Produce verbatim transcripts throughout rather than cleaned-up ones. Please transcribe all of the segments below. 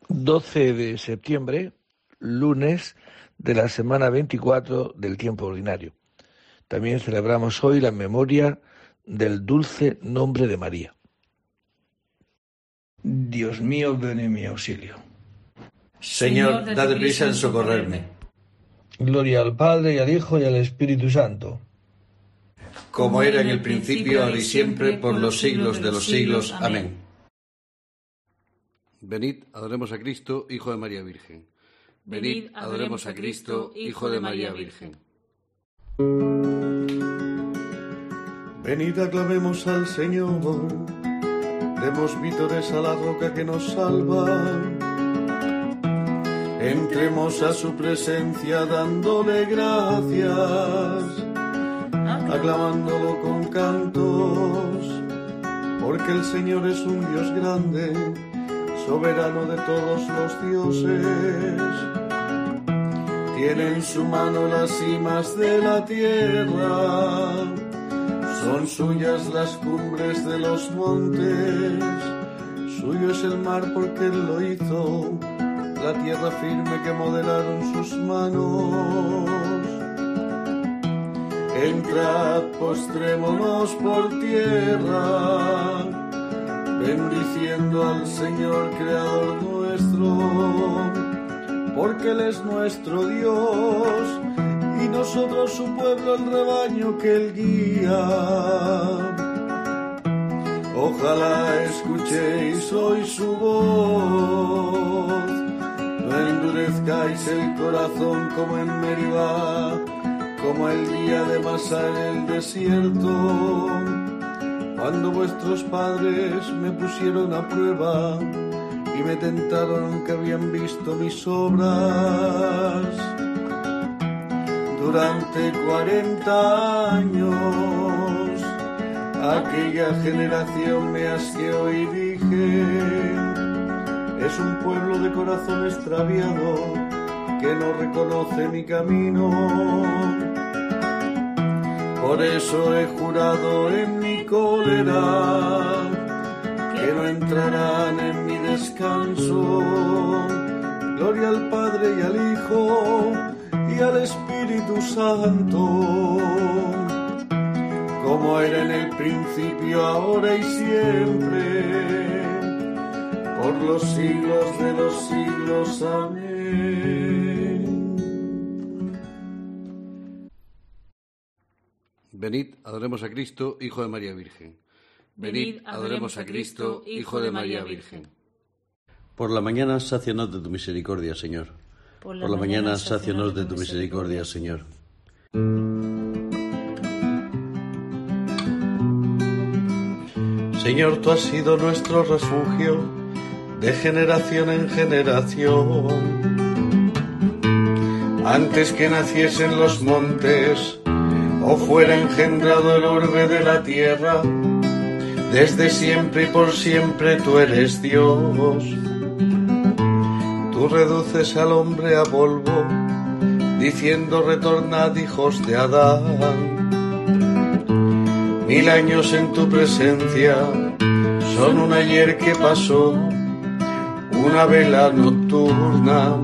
doce de septiembre, lunes de la semana veinticuatro del tiempo ordinario. También celebramos hoy la memoria del dulce nombre de María. Dios mío, ven en mi auxilio. Señor, date prisa en socorrerme. Gloria al Padre, y al Hijo, y al Espíritu Santo. Como era en el principio, ahora y siempre, por los siglos de los siglos. Amén. Venid, adoremos a Cristo, Hijo de María Virgen. Venid, adoremos a Cristo, Hijo de María Virgen. Venid, aclamemos al Señor, demos vítores a la roca que nos salva. Entremos a su presencia dándole gracias, aclamándolo con cantos, porque el Señor es un Dios grande, soberano de todos los dioses. Tiene en su mano las cimas de la tierra, son suyas las cumbres de los montes, suyo es el mar porque Él lo hizo, la tierra firme que modelaron sus manos. Entrad, postrémonos por tierra, bendiciendo al Señor Creador nuestro, porque Él es nuestro Dios, y nosotros su pueblo, el rebaño que Él guía. Ojalá escuchéis hoy su voz, no endurezcáis el corazón como en Meribá, como el día de Masá en el desierto, cuando vuestros padres me pusieron a prueba y me tentaron aunque habían visto mis obras. Durante cuarenta años aquella generación me asqueó y dije: es un pueblo de corazón extraviado que no reconoce mi camino. Por eso he jurado en mi cólera que no entrarán en mi descanso. Gloria al Padre y al Hijo y al Espíritu Santo, como era en el principio, ahora y siempre, por los siglos de los siglos. Amén. Venid, adoremos a Cristo, Hijo de María Virgen. Venid, adoremos a Cristo, Hijo de María Virgen. Por la mañana, sácianos de tu misericordia, Señor. Por la, Por la mañana, sácianos de tu misericordia, Señor. Señor, tú has sido nuestro refugio de generación en generación. Antes que naciesen los montes o fuera engendrado el orbe de la tierra, desde siempre y por siempre tú eres Dios. Tú reduces al hombre a polvo, diciendo: retornad, hijos de Adán. Mil años en tu presencia son un ayer que pasó, una vela nocturna.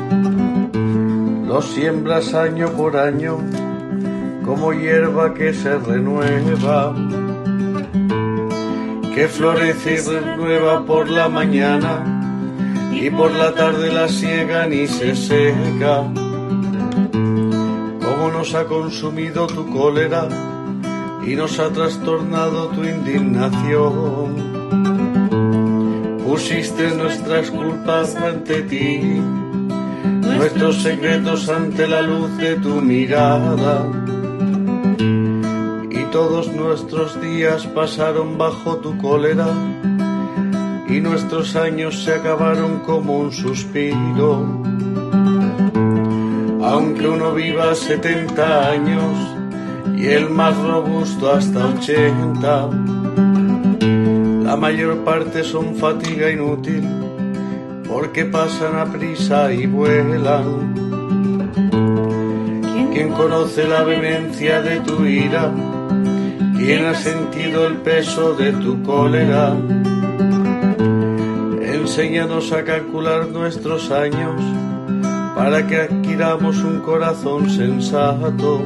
Los siembras año por año, como hierba que se renueva, que florece y renueva por la mañana, y por la tarde la siegan y se seca. Cómo nos ha consumido tu cólera y nos ha trastornado tu indignación. Pusiste nuestras culpas ante ti, nuestros secretos ante la luz de tu mirada. Y todos nuestros días pasaron bajo tu cólera, y nuestros años se acabaron como un suspiro. Aunque uno viva setenta años y el más robusto hasta ochenta, la mayor parte son fatiga inútil, porque pasan a prisa y vuelan. ¿Quién conoce la vehemencia de tu ira? ¿Quién ha sentido el peso de tu cólera? enséñanos a calcular nuestros años, para que adquiramos un corazón sensato.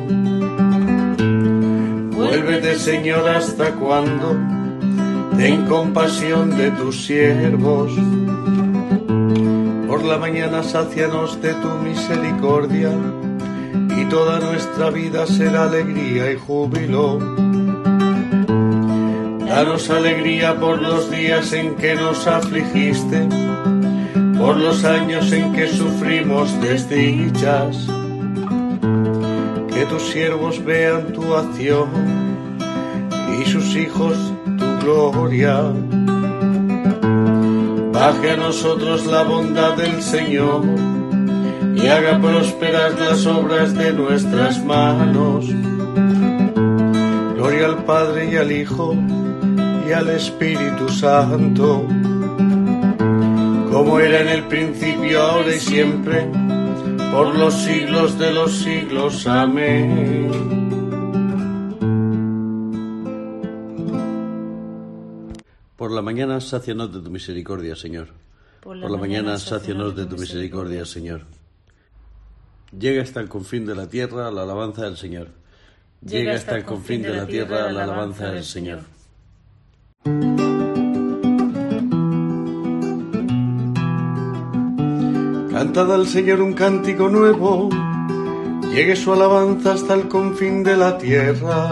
Vuélvete, Señor, ¿hasta cuándo? Ten compasión de tus siervos. Por la mañana sácianos de tu misericordia, y toda nuestra vida será alegría y júbilo. Danos alegría por los días en que nos afligiste, por los años en que sufrimos desdichas. Que tus siervos vean tu acción y sus hijos tu gloria. Baje a nosotros la bondad del Señor y haga prosperar las obras de nuestras manos. Gloria al Padre y al Hijo y al Espíritu Santo, como era en el principio, ahora y siempre, por los siglos de los siglos. Amén. Por la mañana sácianos de tu misericordia, Señor. Por la, Por la mañana sácianos de tu misericordia, Señor. Llega hasta el confín de la tierra la alabanza del Señor. Llega hasta el confín de la tierra la alabanza del Señor. Cantad al Señor un cántico nuevo, llegue su alabanza hasta el confín de la tierra.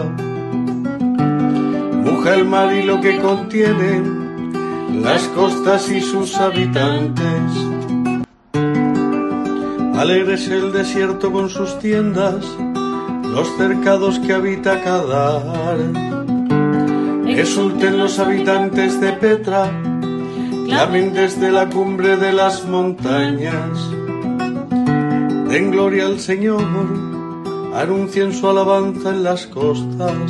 Muja el mar y lo que contiene, las costas y sus habitantes. Alegres el desierto con sus tiendas, los cercados que habita Kedar. Exulten los habitantes de Petra, clamen desde la cumbre de las montañas. Den gloria al Señor, anuncien su alabanza en las costas.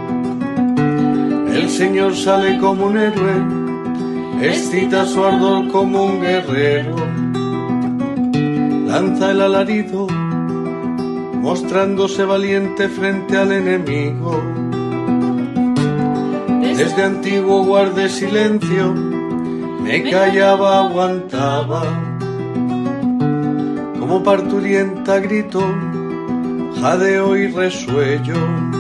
El Señor sale como un héroe, excita su ardor como un guerrero. Lanza el alarido, mostrándose valiente frente al enemigo. Desde antiguo guardé silencio, me callaba, aguantaba. Como parturienta grito, jadeo y resuello.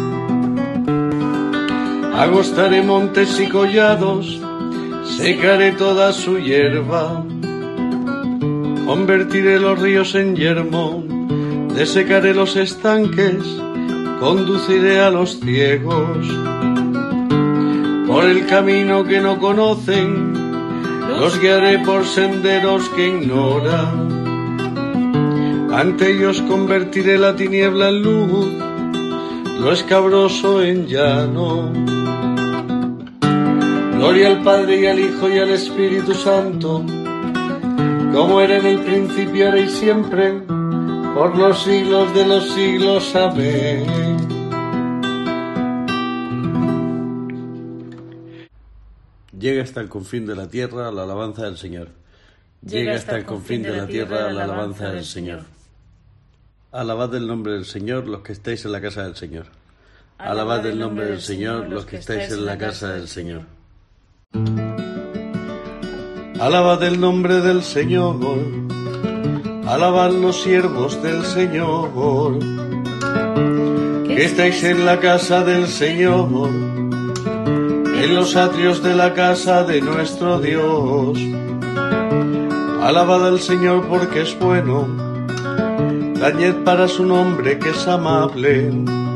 Agostaré montes y collados, secaré toda su hierba. Convertiré los ríos en yermo, desecaré los estanques, conduciré a los ciegos por el camino que no conocen, los guiaré por senderos que ignoran. Ante ellos convertiré la tiniebla en luz, lo escabroso en llano. Gloria al Padre y al Hijo y al Espíritu Santo, como era en el principio, ahora y siempre, por los siglos de los siglos. Amén. Llega hasta el confín de la tierra la alabanza del Señor. Llega hasta el confín de la tierra la alabanza del Señor. Alabad el nombre del Señor los que estáis en la casa del Señor. Alabad el nombre del Señor los que estáis en la casa del Señor. Alabad el nombre del Señor, alabad los siervos del Señor, que estáis en la casa del Señor, en los atrios de la casa de nuestro Dios. Alabad al Señor porque es bueno, tañed para su nombre que es amable,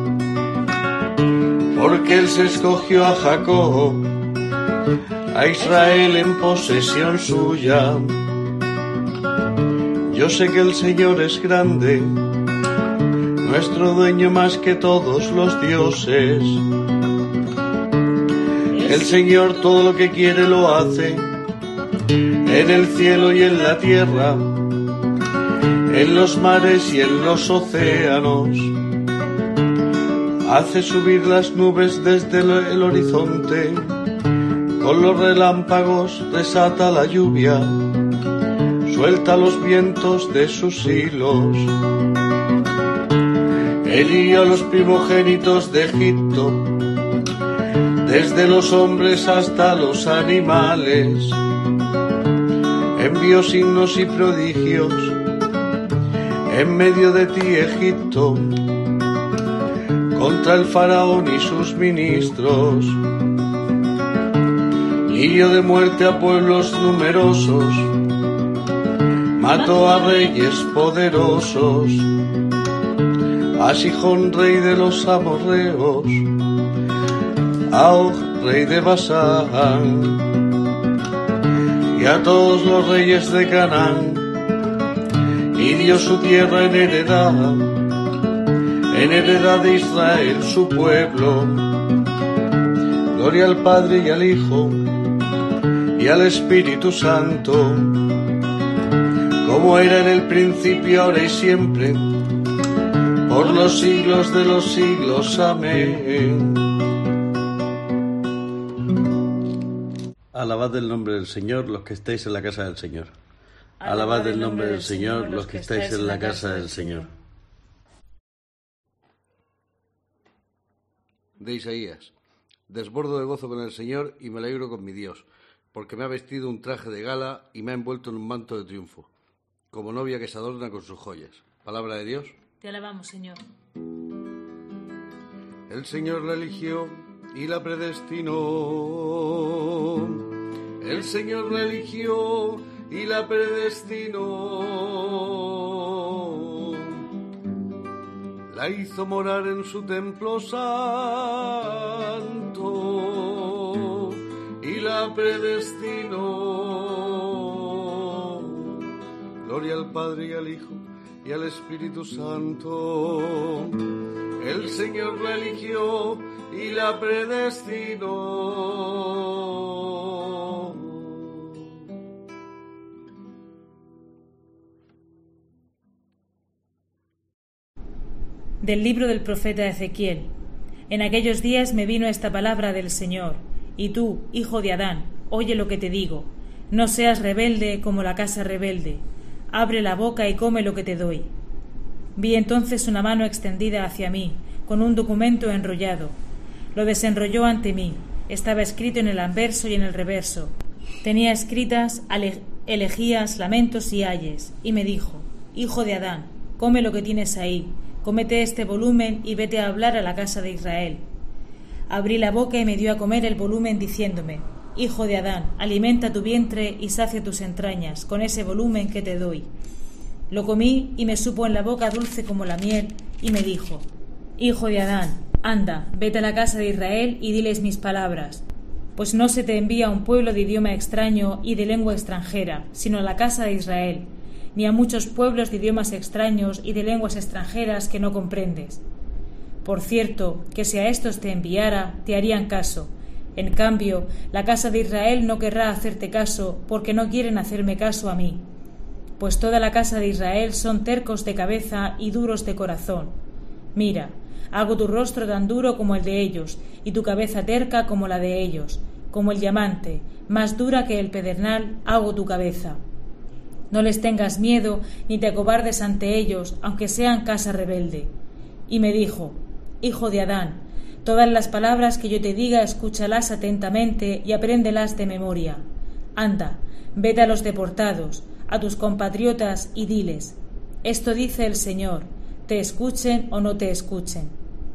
porque Él se escogió a Jacob, a Israel en posesión suya. Yo sé que el Señor es grande, nuestro dueño más que todos los dioses. El Señor todo lo que quiere lo hace, en el cielo y en la tierra, en los mares y en los océanos. Hace subir las nubes desde el horizonte, con los relámpagos desata la lluvia, suelta los vientos de sus hilos. Él hirió a los primogénitos de Egipto, desde los hombres hasta los animales. envió signos y prodigios en medio de ti, Egipto, contra el faraón y sus ministros. Hirió de muerte a pueblos numerosos, mató a reyes poderosos, a Sihón, rey de los amorreos, a Og, rey de Basán, y a todos los reyes de Canaán, y dio su tierra en heredad, en heredad de Israel su pueblo. Gloria al Padre y al Hijo y al Espíritu Santo, como era en el principio, ahora y siempre, por los siglos de los siglos. Amén. Alabad el nombre del Señor los que estáis en la casa del Señor. Alabad el nombre del Señor los que estáis en la casa del Señor. De Isaías. Desbordo de gozo con el Señor y me alegro con mi Dios, porque me ha vestido un traje de gala y me ha envuelto en un manto de triunfo, como novia que se adorna con sus joyas. Palabra de Dios. Te alabamos, Señor. El Señor la eligió y la predestinó. El Señor la eligió y la predestinó. La hizo morar en su templo santo y la predestinó. Gloria al Padre y al Hijo y al Espíritu Santo. El Señor la eligió y la predestinó. Del libro del profeta Ezequiel. En aquellos días me vino esta palabra del Señor. Y tú, hijo de Adán, oye lo que te digo. No seas rebelde como la casa rebelde. Abre la boca y come lo que te doy. Vi entonces una mano extendida hacia mí, con un documento enrollado. Lo desenrolló ante mí. Estaba escrito en el anverso y en el reverso. Tenía escritas elegías, lamentos y ayes. Y me dijo: Hijo de Adán, come lo que tienes ahí. Cómete este volumen y vete a hablar a la casa de Israel. Abrí la boca y me dio a comer el volumen diciéndome: Hijo de Adán, alimenta tu vientre y sacia tus entrañas con ese volumen que te doy. Lo comí y me supo en la boca dulce como la miel, y me dijo: Hijo de Adán, anda, vete a la casa de Israel y diles mis palabras, pues no se te envía a un pueblo de idioma extraño y de lengua extranjera, sino a la casa de Israel, ni a muchos pueblos de idiomas extraños y de lenguas extranjeras que no comprendes. Por cierto, que si a estos te enviara, te harían caso. En cambio, la casa de Israel no querrá hacerte caso, porque no quieren hacerme caso a mí. Pues toda la casa de Israel son tercos de cabeza y duros de corazón. Mira, hago tu rostro tan duro como el de ellos, y tu cabeza terca como la de ellos. Como el diamante, más dura que el pedernal, hago tu cabeza. No les tengas miedo, ni te acobardes ante ellos, aunque sean casa rebelde. Y me dijo: Hijo de Adán, todas las palabras que yo te diga escúchalas atentamente y apréndelas de memoria. Anda, vete a los deportados, a tus compatriotas, y diles: Esto dice el Señor, te escuchen o no te escuchen.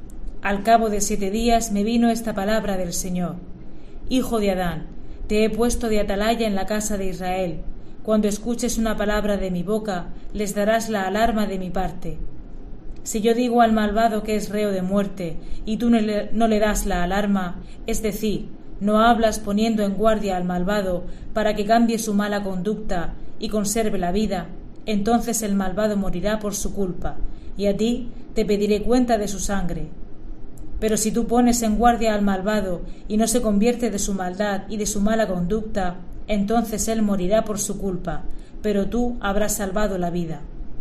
Al cabo de siete días me vino esta palabra del Señor: Hijo de Adán, te he puesto de atalaya en la casa de Israel. Cuando escuches una palabra de mi boca, les darás la alarma de mi parte. Si yo digo al malvado que es reo de muerte, y tú no le, no le das la alarma, es decir, no hablas poniendo en guardia al malvado para que cambie su mala conducta y conserve la vida, entonces el malvado morirá por su culpa, y a ti te pediré cuenta de su sangre. Pero si tú pones en guardia al malvado y no se convierte de su maldad y de su mala conducta, entonces él morirá por su culpa, pero tú habrás salvado la vida.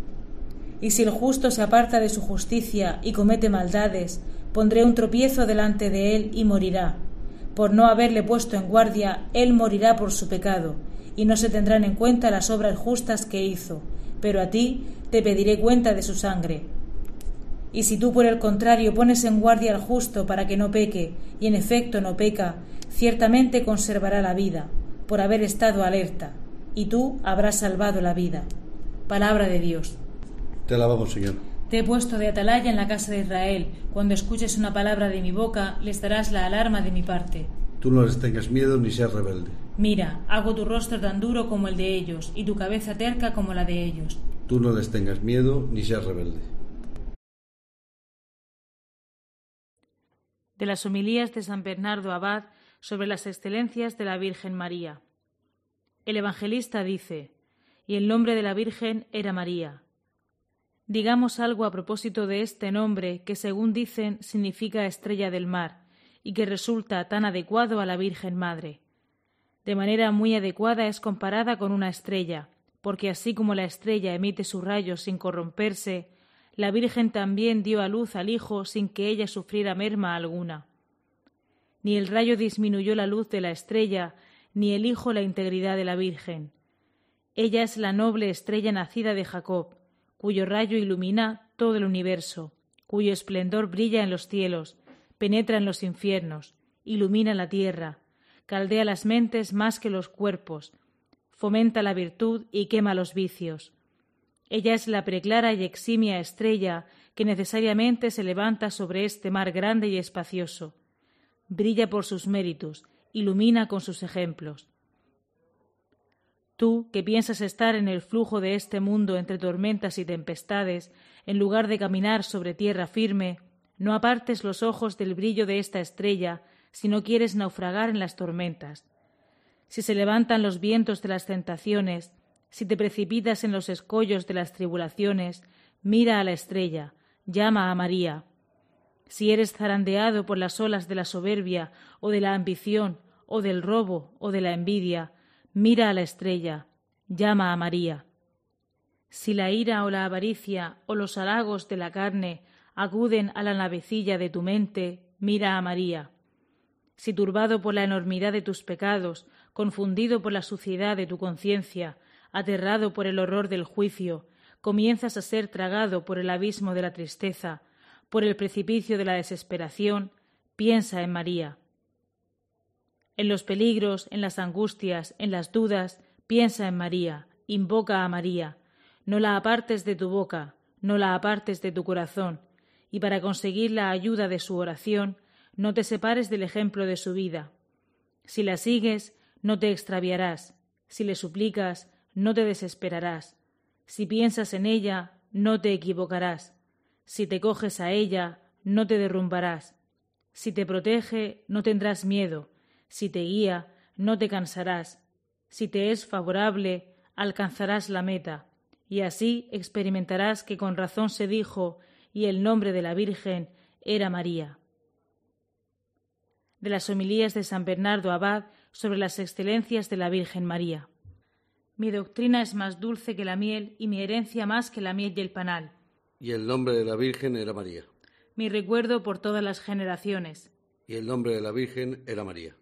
Y si el justo se aparta de su justicia y comete maldades, pondré un tropiezo delante de él y morirá. Por no haberle puesto en guardia, él morirá por su pecado, y no se tendrán en cuenta las obras justas que hizo, pero a ti te pediré cuenta de su sangre. Y si tú por el contrario pones en guardia al justo para que no peque, y en efecto no peca, ciertamente conservará la vida, por haber estado alerta. y tú habrás salvado la vida. Palabra de Dios. Te alabamos, Señor. Te he puesto de atalaya en la casa de Israel. Cuando escuches una palabra de mi boca, les darás la alarma de mi parte. Tú no les tengas miedo ni seas rebelde. Mira, hago tu rostro tan duro como el de ellos, y tu cabeza terca como la de ellos. Tú no les tengas miedo ni seas rebelde. De las homilías de San Bernardo Abad sobre las excelencias de la Virgen María. El evangelista dice: y el nombre de la Virgen era María. Digamos algo a propósito de este nombre que, según dicen, significa estrella del mar y que resulta tan adecuado a la Virgen Madre. De manera muy adecuada es comparada con una estrella, porque así como la estrella emite sus rayos sin corromperse, la Virgen también dio a luz al Hijo sin que ella sufriera merma alguna. Ni el rayo disminuyó la luz de la estrella, ni el Hijo la integridad de la Virgen. Ella es la noble estrella nacida de Jacob, cuyo rayo ilumina todo el universo, cuyo esplendor brilla en los cielos, penetra en los infiernos, ilumina la tierra, caldea las mentes más que los cuerpos, fomenta la virtud y quema los vicios. Ella es la preclara y eximia estrella que necesariamente se levanta sobre este mar grande y espacioso. Brilla por sus méritos, ilumina con sus ejemplos. Tú, que piensas estar en el flujo de este mundo entre tormentas y tempestades, en lugar de caminar sobre tierra firme, no apartes los ojos del brillo de esta estrella si no quieres naufragar en las tormentas. Si se levantan los vientos de las tentaciones, si te precipitas en los escollos de las tribulaciones, mira a la estrella, llama a María. Si eres zarandeado por las olas de la soberbia, o de la ambición, o del robo, o de la envidia, mira a la estrella, llama a María. Si la ira o la avaricia o los halagos de la carne acuden a la navecilla de tu mente, mira a María. Si turbado por la enormidad de tus pecados, confundido por la suciedad de tu conciencia, aterrado por el horror del juicio, comienzas a ser tragado por el abismo de la tristeza, por el precipicio de la desesperación, piensa en María. En los peligros, en las angustias, en las dudas, piensa en María, invoca a María. No la apartes de tu boca, no la apartes de tu corazón, y para conseguir la ayuda de su oración, no te separes del ejemplo de su vida. Si la sigues, no te extraviarás. Si le suplicas, no te desesperarás. Si piensas en ella, no te equivocarás. Si te coges a ella, no te derrumbarás. Si te protege, no tendrás miedo. Si te guía, no te cansarás. Si te es favorable, alcanzarás la meta. Y así experimentarás que con razón se dijo, y el nombre de la Virgen era María. De las homilías de San Bernardo Abad sobre las excelencias de la Virgen María. Mi doctrina es más dulce que la miel, y mi herencia más que la miel y el panal. Y el nombre de la Virgen era María. Mi recuerdo por todas las generaciones. Y el nombre de la Virgen era María.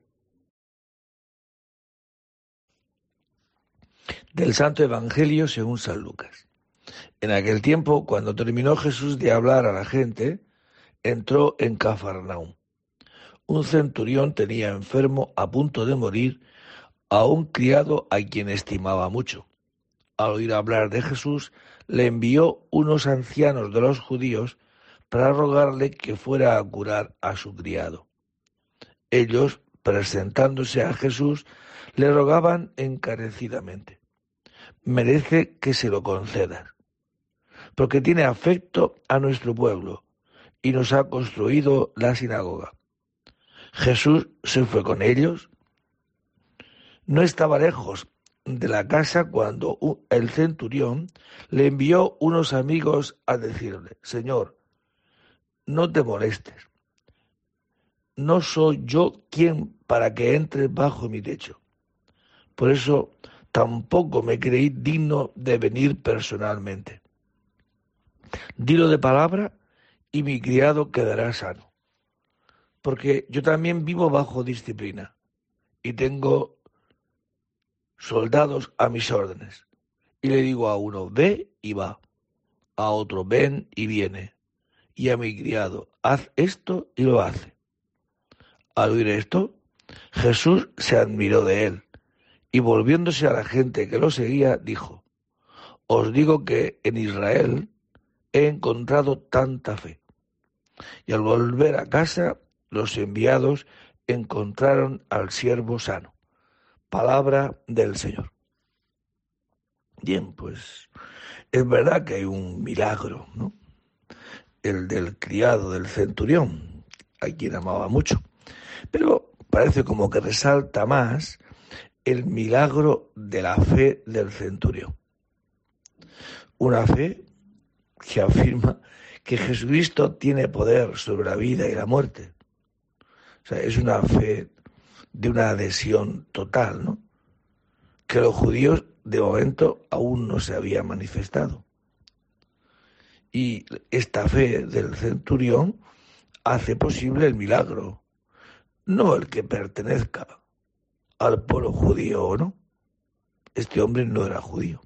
Del Santo Evangelio según San Lucas. En aquel tiempo, cuando terminó Jesús de hablar a la gente, entró en Cafarnaúm. Un centurión tenía enfermo a punto de morir a un criado a quien estimaba mucho. Al oír hablar de Jesús, le envió unos ancianos de los judíos para rogarle que fuera a curar a su criado. Ellos, presentándose a Jesús, le rogaban encarecidamente: merece que se lo concedas, porque tiene afecto a nuestro pueblo y nos ha construido la sinagoga. Jesús se fue con ellos. No estaba lejos de la casa cuando el centurión le envió unos amigos a decirle: Señor, no te molestes, no soy yo quien para que entres bajo mi techo. Por eso tampoco me creí digno de venir personalmente. Dilo de palabra y mi criado quedará sano, porque yo también vivo bajo disciplina y tengo soldados a mis órdenes. Y le digo a uno: ve y va, a otro: ven y viene, y a mi criado: haz esto y lo hace. Al oír esto, Jesús se admiró de él Y volviéndose a la gente que lo seguía, dijo: os digo que en Israel he encontrado tanta fe. Y al volver a casa, los enviados encontraron al siervo sano. Palabra del Señor. Bien, pues es verdad que hay un milagro, ¿no? El del criado del centurión, a quien amaba mucho. Pero parece como que resalta más el milagro de la fe del centurión. Una fe que afirma que Jesucristo tiene poder sobre la vida y la muerte. O sea, es una fe de una adhesión total, ¿no? Que los judíos de momento aún no se habían manifestado. Y esta fe del centurión hace posible el milagro, no el que pertenezca al pueblo judío o no. Este hombre no era judío.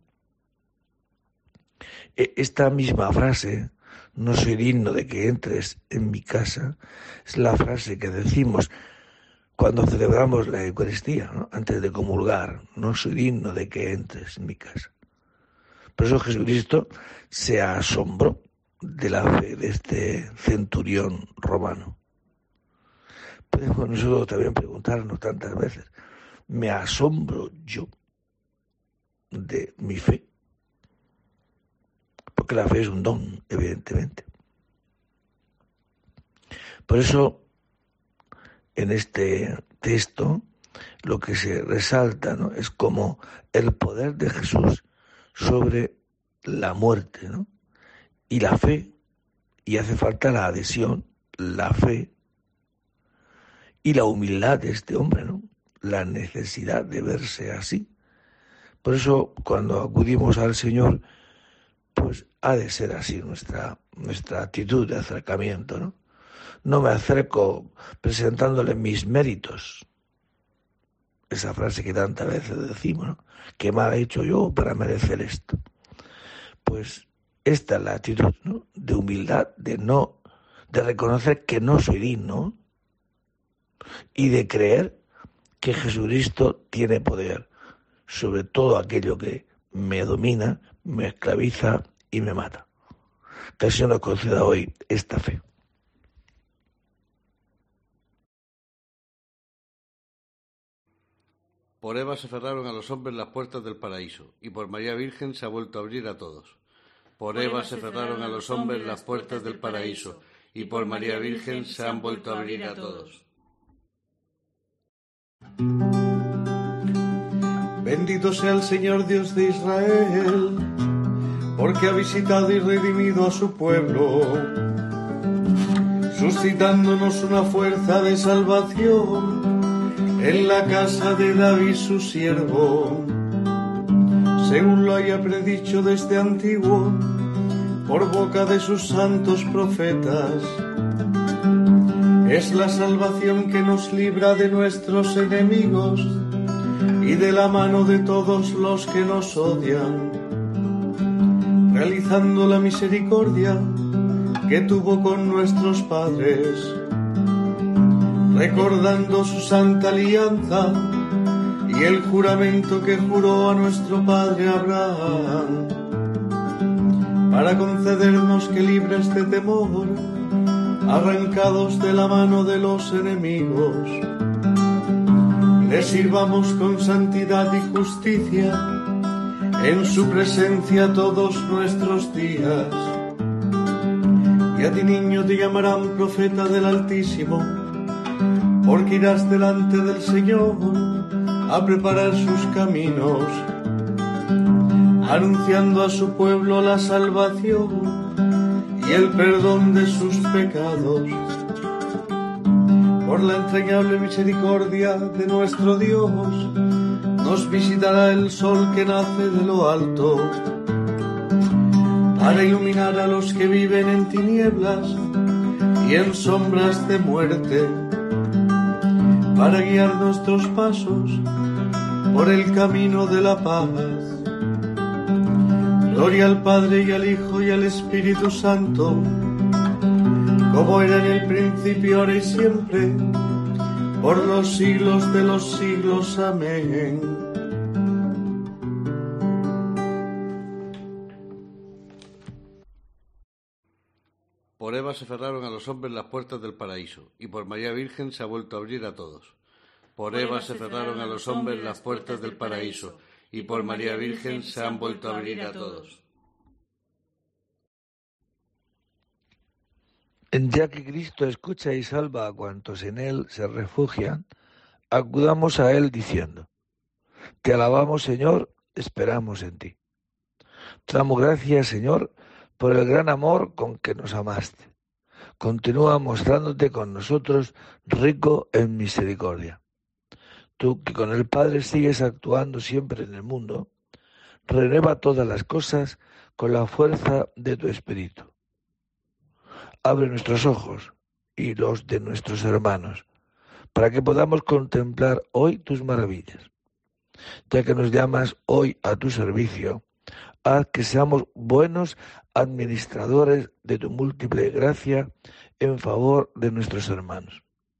Esta misma frase, no soy digno de que entres en mi casa, es la frase que decimos cuando celebramos la Eucaristía, ¿no? Antes de comulgar: no soy digno de que entres en mi casa. Por eso Jesucristo se asombró de la fe de este centurión romano. Podemos nosotros también preguntarnos tantas veces: ¿me asombro yo de mi fe? Porque la fe es un don, evidentemente. Por eso, en este texto, lo que se resalta, ¿no?, es como el poder de Jesús sobre la muerte, ¿no? Y la fe, y hace falta la adhesión, la fe y la humildad de este hombre, ¿no? La necesidad de verse así. Por eso, cuando acudimos al Señor, pues ha de ser así nuestra, nuestra actitud de acercamiento, ¿no? No me acerco presentándole mis méritos. Esa frase que tantas veces decimos, ¿no? ¿Qué mal he hecho yo para merecer esto? Pues esta es la actitud, ¿no?, de humildad, de no, de reconocer que no soy digno y de creer que Jesucristo tiene poder sobre todo aquello que me domina, me esclaviza y me mata. Que el Señor nos conceda hoy esta fe. Por Eva se cerraron a los hombres las puertas del paraíso, y por María Virgen se ha vuelto a abrir a todos. Por Eva se cerraron a los hombres las puertas del paraíso, y por María Virgen se han vuelto a abrir a todos. Bendito sea el Señor Dios de Israel, porque ha visitado y redimido a su pueblo, suscitándonos una fuerza de salvación en la casa de David su siervo, según lo haya predicho desde antiguo por boca de sus santos profetas. Es la salvación que nos libra de nuestros enemigos y de la mano de todos los que nos odian, realizando la misericordia que tuvo con nuestros padres, recordando su santa alianza y el juramento que juró a nuestro padre Abraham, para concedernos que, libres de temor, arrancados de la mano de los enemigos, le sirvamos con santidad y justicia en su presencia todos nuestros días. Y a ti, niño, te llamarán profeta del Altísimo, porque irás delante del Señor a preparar sus caminos, anunciando a su pueblo la salvación y el perdón de sus pecados. Por la entrañable misericordia de nuestro Dios, nos visitará el sol que nace de lo alto, para iluminar a los que viven en tinieblas y en sombras de muerte, para guiar nuestros pasos por el camino de la paz. Gloria al Padre y al Hijo y al Espíritu Santo, como era en el principio, ahora y siempre, por los siglos de los siglos. Amén. Por Eva se cerraron a los hombres las puertas del paraíso, y por María Virgen se ha vuelto a abrir a todos. Por Eva se cerraron a los hombres las puertas del paraíso, y por María Virgen se han vuelto a abrir a todos. Ya que Cristo escucha y salva a cuantos en Él se refugian, acudamos a Él diciendo: Te alabamos, Señor, esperamos en ti. Te damos gracias, Señor, por el gran amor con que nos amaste. Continúa mostrándote con nosotros rico en misericordia. Tú que con el Padre sigues actuando siempre en el mundo, renueva todas las cosas con la fuerza de tu Espíritu. Abre nuestros ojos y los de nuestros hermanos, para que podamos contemplar hoy tus maravillas. Ya que nos llamas hoy a tu servicio, haz que seamos buenos administradores de tu múltiple gracia en favor de nuestros hermanos.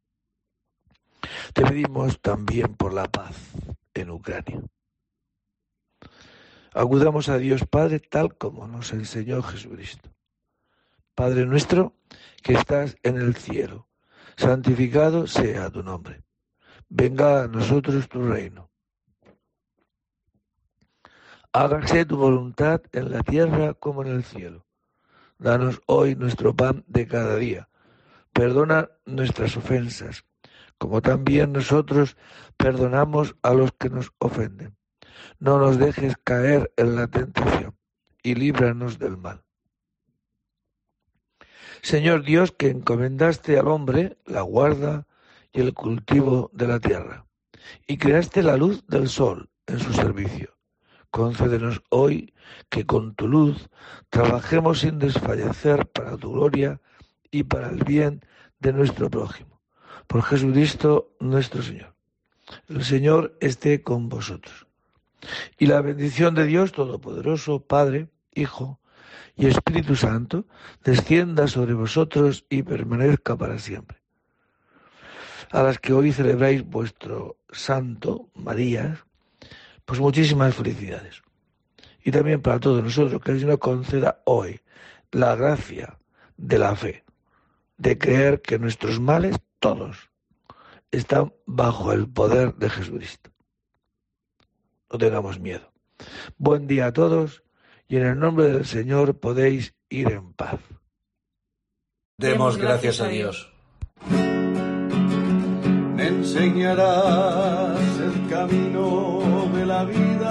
Te pedimos también por la paz en Ucrania. Acudamos a Dios Padre tal como nos enseñó Jesucristo. Padre nuestro, que estás en el cielo, santificado sea tu nombre. Venga a nosotros tu reino. Hágase tu voluntad en la tierra como en el cielo. Danos hoy nuestro pan de cada día. Perdona nuestras ofensas, como también nosotros perdonamos a los que nos ofenden. No nos dejes caer en la tentación y líbranos del mal. Señor Dios, que encomendaste al hombre la guarda y el cultivo de la tierra, y creaste la luz del sol en su servicio, concédenos hoy que con tu luz trabajemos sin desfallecer para tu gloria y para el bien de nuestro prójimo. Por Jesucristo nuestro Señor. El Señor esté con vosotros. Y la bendición de Dios Todopoderoso, Padre, Hijo y Espíritu Santo, descienda sobre vosotros y permanezca para siempre. A las que hoy celebráis vuestro santo, María, pues muchísimas felicidades. Y también para todos nosotros, que el Señor conceda hoy la gracia de la fe, de creer que nuestros males, todos, están bajo el poder de Jesucristo. No tengamos miedo. Buen día a todos, y en el nombre del Señor podéis ir en paz. Demos gracias a Dios. Me enseñarás el camino de la vida.